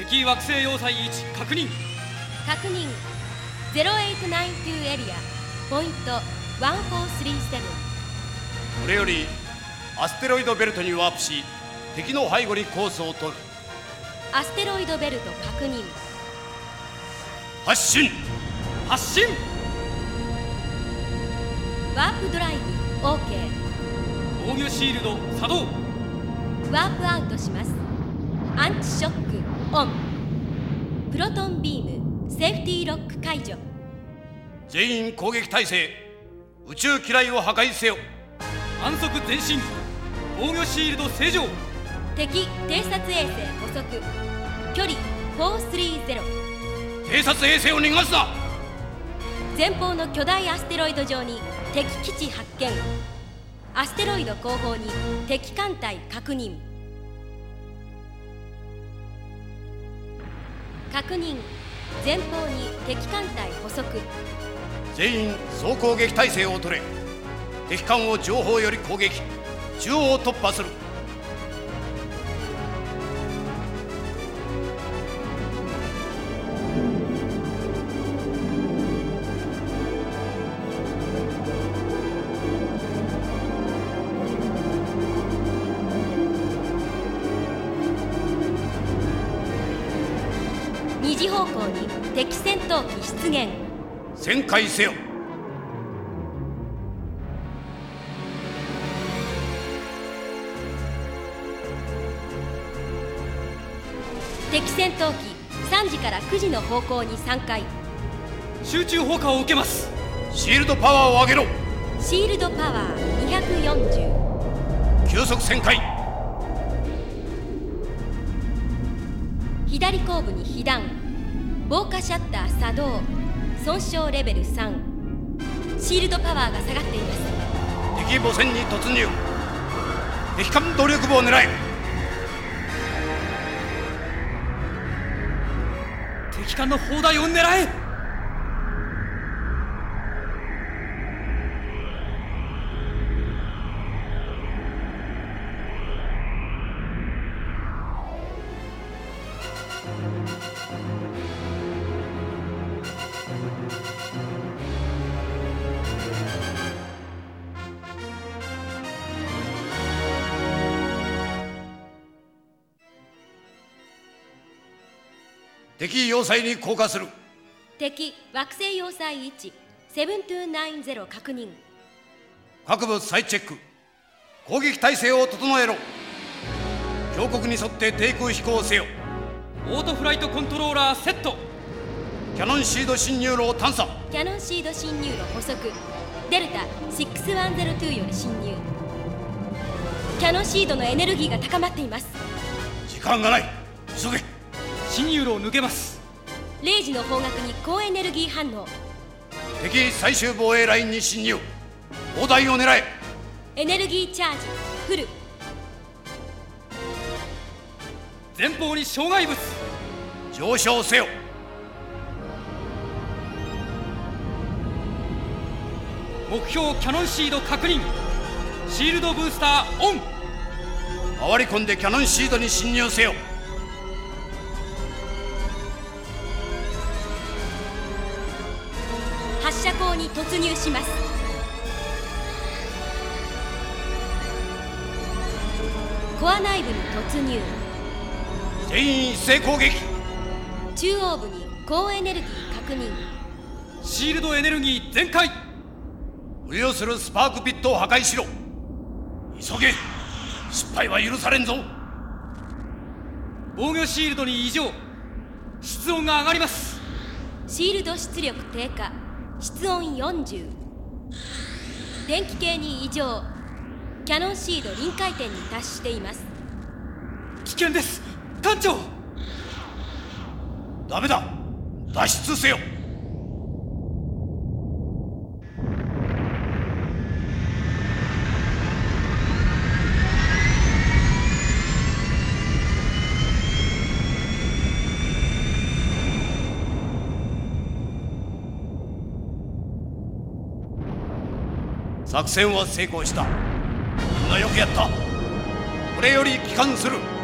敵惑星要塞位置確認。 確認。0892エリアポイント1437。 これよりアステロイドベルトにワープし、敵の背後にコースを取る。 アステロイドベルト確認。 発進。 発進。 ワープドライブ OK。 防御シールド作動。 ワープアウトします。アンチショックオン。プロトンビームセーフティーロック解除。 全員攻撃態勢。宇宙機雷を破壊せよ。 反則前進。防御シールド正常。 敵偵察衛星捕捉。距離430。 偵察衛星を逃がすな。 前方の巨大アステロイド上に敵基地発見。アステロイド後方に敵艦隊確認。確認。前方に敵艦隊捕捉。 全員総攻撃態勢を取れ。敵艦を上方より攻撃。中央突破する。 2時方向に敵戦闘機出現。 旋回せよ。 敵戦闘機3時から9時の方向に3回。 集中砲火を受けます。 シールドパワーを上げろ。 シールドパワー240。 急速旋回。 左後部に被弾。防火シャッター作動。損傷レベル3。シールドパワーが下がっています。 敵母船に突入。敵艦動力部を狙え。 敵艦の砲台を狙え。 敵要塞に降下する。 敵惑星要塞位置7290確認。 各部再チェック。攻撃態勢を整えろ。峡谷に沿って低空飛行せよ。 オートフライトコントローラーセット。 キャノンシード侵入路を探査。 キャノンシード侵入路捕捉。デルタ6102より侵入。キャノンシードのエネルギーが高まっています。 時間がない。急げ。 侵入路を抜けます。 0時の方角に高エネルギー反応。 敵最終防衛ラインに侵入。砲台を狙え。 エネルギーチャージフル。 前方に障害物。 上昇せよ。 目標キャノンシード確認。シールドブースターオン。 回り込んでキャノンシードに侵入せよ。 発射口に突入します。コア内部に突入。 全員一斉攻撃。 中央部に高エネルギー確認。 シールドエネルギー全開。 浮遊するスパークピットを破壊しろ。急げ。失敗は許されんぞ。 防御シールドに異常。室温が上がります。 シールド出力低下。室温40。電気系に異常。キャノンシード臨界点に達しています。 危険です、艦長。 ダメだ。脱出せよ。作戦は成功した。みんなよくやった。これより帰還する。